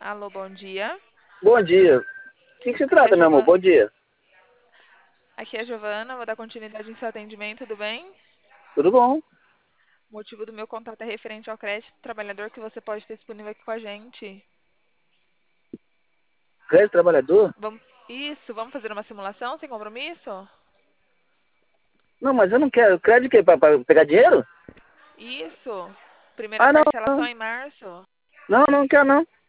Alô, bom dia. Bom dia. O que se Aqui é a trata, meu amor? Giovana. Bom dia. Aqui é a Giovana, vou dar continuidade em seu atendimento, tudo bem? Tudo bom? O motivo do meu contato é referente ao crédito do trabalhador que você pode ter disponível aqui com a gente. Crédito trabalhador? Isso, vamos fazer uma simulação sem compromisso? Não, mas eu não quero. Crédito o quê? Pra pegar dinheiro? Isso. Primeira Ah, não, parcela só não. em março. Não, não quero não.